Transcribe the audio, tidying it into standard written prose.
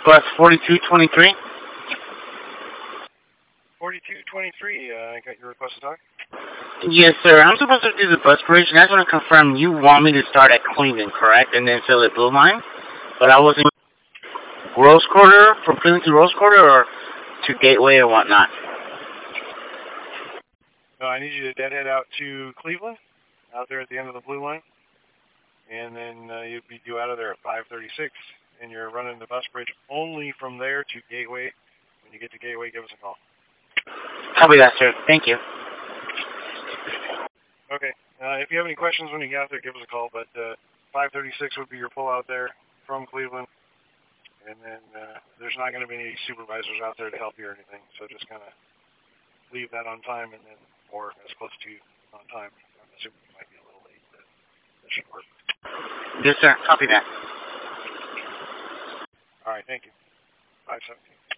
Bus 4223. 4223, I got your request to talk. Yes, sir. I'm supposed to do the bus bridge, and I just want to confirm you want me to start at Cleveland, correct? And then fill it Blue Line? But I wasn't Rose Quarter, from Cleveland to Rose Quarter, or to Gateway or whatnot? No, I need you to deadhead out to Cleveland, out there at the end of the Blue Line. And then you'd be due out of there at 5:36, and you're running the bus bridge only from there to Gateway. When you get to Gateway, give us a call. Copy that, sir. Thank you. Okay. If you have any questions when you get out there, give us a call. But 5:36 would be your pull out there from Cleveland. And then there's not going to be any supervisors out there to help you or anything. So just kind of leave that on time, and then, or as close to on time. I'm assuming you might be a little late, but that should work. Yes, sir. Copy that. All right. Thank you. 5:17.